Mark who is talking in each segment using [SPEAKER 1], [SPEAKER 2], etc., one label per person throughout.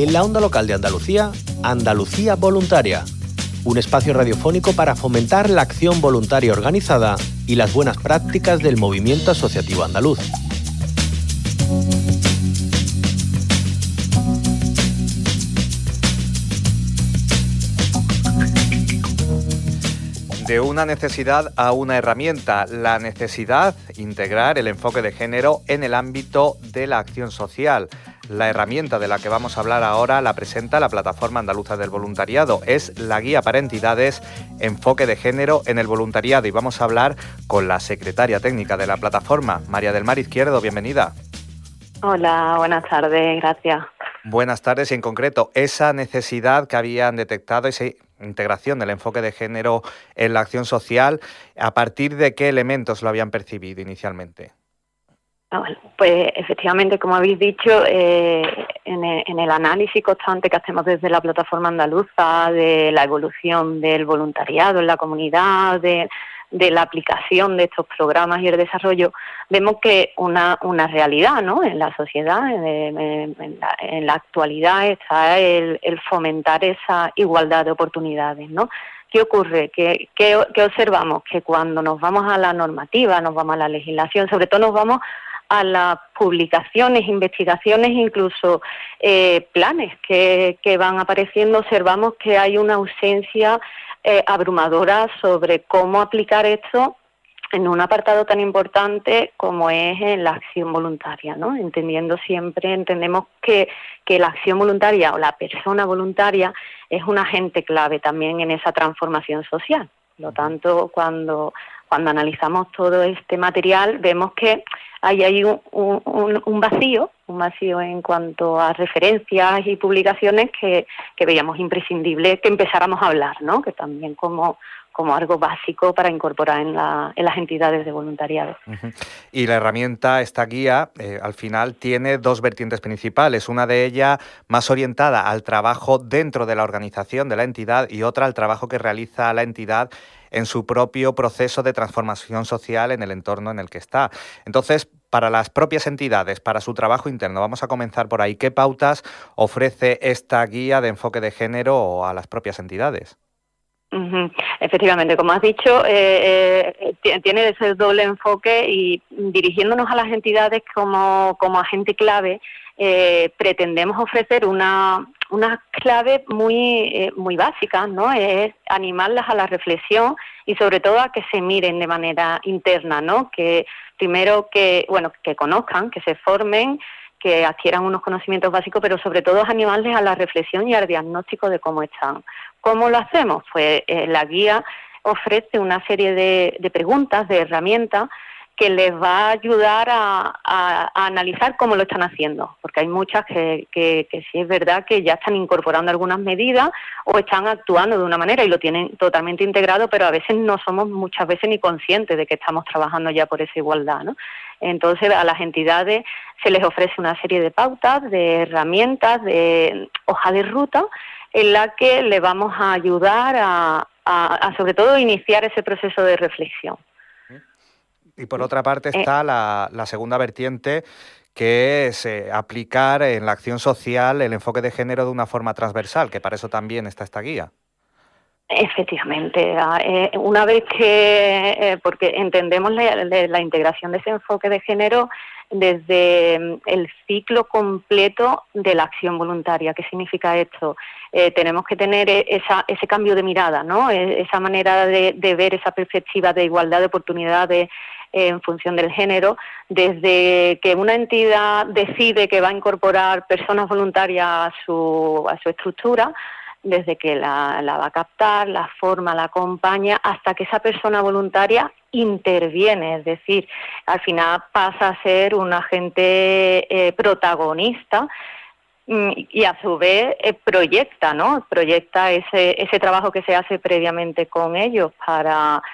[SPEAKER 1] En la onda local de Andalucía, Andalucía Voluntaria, un espacio radiofónico para fomentar la acción voluntaria organizada y las buenas prácticas del movimiento asociativo andaluz.
[SPEAKER 2] De una necesidad a una herramienta, la necesidad de integrar el enfoque de género en el ámbito de la acción social. La herramienta de la que vamos a hablar ahora la presenta la Plataforma Andaluza del Voluntariado. Es la guía para entidades Enfoque de Género en el Voluntariado y vamos a hablar con la secretaria técnica de la plataforma, María del Mar Izquierdo. Bienvenida.
[SPEAKER 3] Hola, buenas tardes, gracias.
[SPEAKER 2] Buenas tardes y en concreto esa necesidad que habían detectado, esa integración del enfoque de género en la acción social, ¿a partir de qué elementos lo habían percibido inicialmente?
[SPEAKER 3] Pues efectivamente, como habéis dicho, en el análisis constante que hacemos desde la plataforma andaluza de la evolución del voluntariado en la comunidad, de la aplicación de estos programas y el desarrollo, vemos que una realidad, ¿no? En la sociedad, en la actualidad, está el fomentar esa igualdad de oportunidades, ¿no? ¿Qué ocurre? ¿Qué observamos? Que cuando nos vamos a la normativa, nos vamos a la legislación, sobre todo nos vamos a las publicaciones, investigaciones, incluso planes que van apareciendo, observamos que hay una ausencia abrumadora sobre cómo aplicar esto en un apartado tan importante como es en la acción voluntaria, ¿no? Entendemos que la acción voluntaria o la persona voluntaria es un agente clave también en esa transformación social. Por lo tanto, cuando analizamos todo este material, vemos que hay un vacío en cuanto a referencias y publicaciones que veíamos imprescindible que empezáramos a hablar, ¿no? Que también como algo básico para incorporar en las entidades de voluntariado.
[SPEAKER 2] Y la herramienta, esta guía, al final tiene dos vertientes principales. Una de ellas más orientada al trabajo dentro de la organización de la entidad y otra al trabajo que realiza la entidad en su propio proceso de transformación social en el entorno en el que está. Entonces, para las propias entidades, para su trabajo interno, vamos a comenzar por ahí. ¿Qué pautas ofrece esta guía de enfoque de género a las propias entidades?
[SPEAKER 3] Efectivamente, como has dicho, tiene ese doble enfoque y dirigiéndonos a las entidades como agente clave, pretendemos ofrecer una clave muy básica, ¿no? Es animarlas a la reflexión y sobre todo a que se miren de manera interna, ¿no? Que primero que conozcan, que se formen, que adquieran unos conocimientos básicos, pero sobre todo es animarles a la reflexión y al diagnóstico de cómo están. ¿Cómo lo hacemos? Pues la guía ofrece una serie de preguntas, de herramientas, que les va a ayudar a analizar cómo lo están haciendo, porque hay muchas que sí es verdad que ya están incorporando algunas medidas o están actuando de una manera y lo tienen totalmente integrado, pero a veces no somos muchas veces ni conscientes de que estamos trabajando ya por esa igualdad, ¿no? Entonces a las entidades se les ofrece una serie de pautas, de herramientas, de hoja de ruta, en la que le vamos a ayudar a sobre todo iniciar ese proceso de reflexión.
[SPEAKER 2] Y por otra parte está la segunda vertiente, que es aplicar en la acción social el enfoque de género de una forma transversal, que para eso también está esta guía.
[SPEAKER 3] Efectivamente, una vez que, porque entendemos la integración de ese enfoque de género desde el ciclo completo de la acción voluntaria. ¿Qué significa esto? Tenemos que tener ese cambio de mirada, ¿no? Esa manera de ver esa perspectiva de igualdad de oportunidades en función del género, desde que una entidad decide que va a incorporar personas voluntarias a su estructura, desde que la va a captar, la forma, la acompaña, hasta que esa persona voluntaria interviene, es decir, al final pasa a ser un agente protagonista y a su vez proyecta, ¿no? Proyecta ese trabajo que se hace previamente con ellos para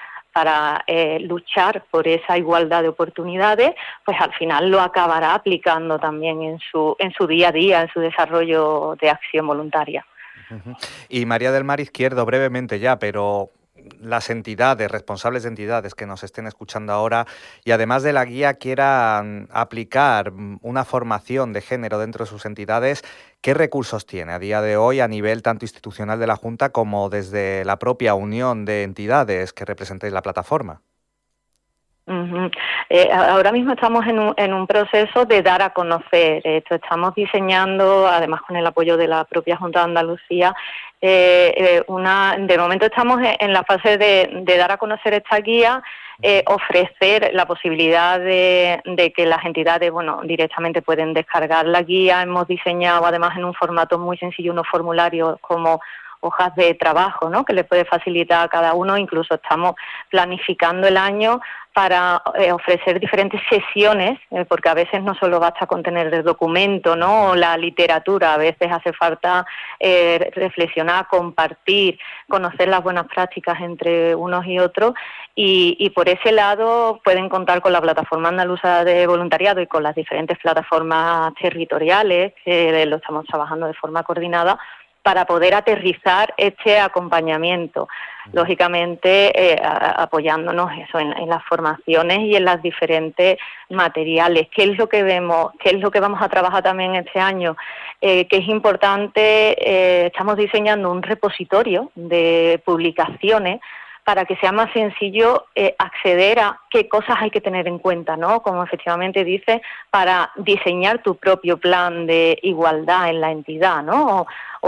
[SPEAKER 3] luchar por esa igualdad de oportunidades, pues al final lo acabará aplicando también en su día a día, en su desarrollo de acción voluntaria.
[SPEAKER 2] Y María del Mar Izquierdo, brevemente ya, pero las entidades, responsables de entidades que nos estén escuchando ahora y además de la guía quieran aplicar una formación de género dentro de sus entidades, ¿Qué recursos tiene a día de hoy a nivel tanto institucional de la Junta como desde la propia unión de entidades que representáis la plataforma?
[SPEAKER 3] Ahora mismo estamos en un proceso de dar a conocer esto. Estamos diseñando, además con el apoyo de la propia Junta de Andalucía, de momento estamos en la fase de dar a conocer esta guía, ofrecer la posibilidad de que las entidades, directamente pueden descargar la guía. Hemos diseñado además en un formato muy sencillo unos formularios como hojas de trabajo, ¿no?, que les puede facilitar a cada uno. Incluso estamos planificando el año para ofrecer diferentes sesiones, porque a veces no solo basta con tener el documento, ¿no?, o la literatura, a veces hace falta reflexionar, compartir, conocer las buenas prácticas entre unos y otros, y por ese lado pueden contar con la Plataforma Andaluza de Voluntariado y con las diferentes plataformas territoriales, que lo estamos trabajando de forma coordinada, para poder aterrizar este acompañamiento, lógicamente apoyándonos en las formaciones y en las diferentes materiales. ¿Qué es lo que vemos? ¿Qué es lo que vamos a trabajar también este año? Que es importante, estamos diseñando un repositorio de publicaciones para que sea más sencillo acceder a qué cosas hay que tener en cuenta, ¿no? Como efectivamente dice, para diseñar tu propio plan de igualdad en la entidad, ¿no?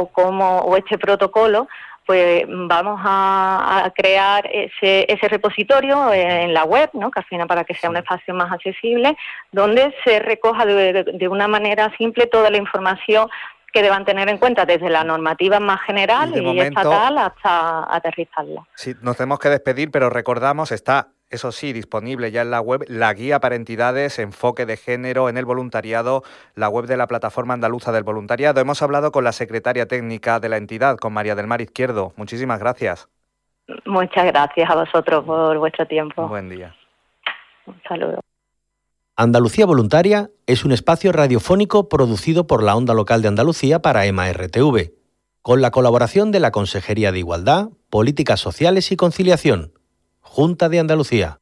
[SPEAKER 3] O este protocolo, pues vamos a crear ese repositorio en la web, ¿no?, que al final, para que sea un espacio más accesible, donde se recoja de una manera simple toda la información que deban tener en cuenta, desde la normativa más general y estatal hasta aterrizarla.
[SPEAKER 2] Sí, nos tenemos que despedir, pero recordamos, está, eso sí, disponible ya en la web, la guía para entidades, enfoque de género en el voluntariado, la web de la Plataforma Andaluza del Voluntariado. Hemos hablado con la secretaria técnica de la entidad, con María del Mar Izquierdo. Muchísimas gracias.
[SPEAKER 3] Muchas gracias a vosotros por vuestro tiempo.
[SPEAKER 2] Buen día.
[SPEAKER 3] Un saludo.
[SPEAKER 1] Andalucía Voluntaria es un espacio radiofónico producido por la Onda Local de Andalucía para EMA-RTV, con la colaboración de la Consejería de Igualdad, Políticas Sociales y Conciliación, Junta de Andalucía.